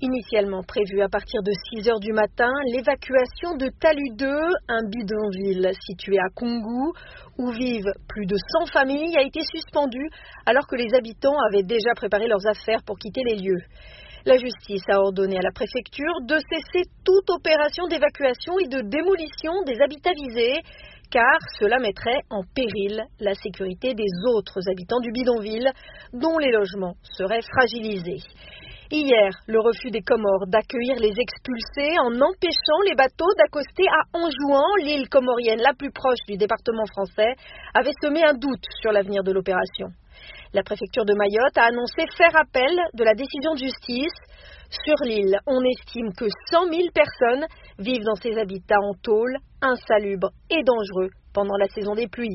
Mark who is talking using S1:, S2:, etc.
S1: Initialement prévue à partir de 6 heures du matin, l'évacuation de Talus 2, un bidonville situé à Koungou, où vivent plus de 100 familles, a été suspendue alors que les habitants avaient déjà préparé leurs affaires pour quitter les lieux. La justice a ordonné à la préfecture de cesser toute opération d'évacuation et de démolition des habitats visés, car cela mettrait en péril la sécurité des autres habitants du bidonville, dont les logements seraient fragilisés. Hier, le refus des Comores d'accueillir les expulsés en empêchant les bateaux d'accoster à Anjouan, l'île comorienne la plus proche du département français, avait semé un doute sur l'avenir de l'opération. La préfecture de Mayotte a annoncé faire appel de la décision de justice. Sur l'île, on estime que 100 000 personnes vivent dans ces habitats en tôle, insalubres et dangereux pendant la saison des pluies.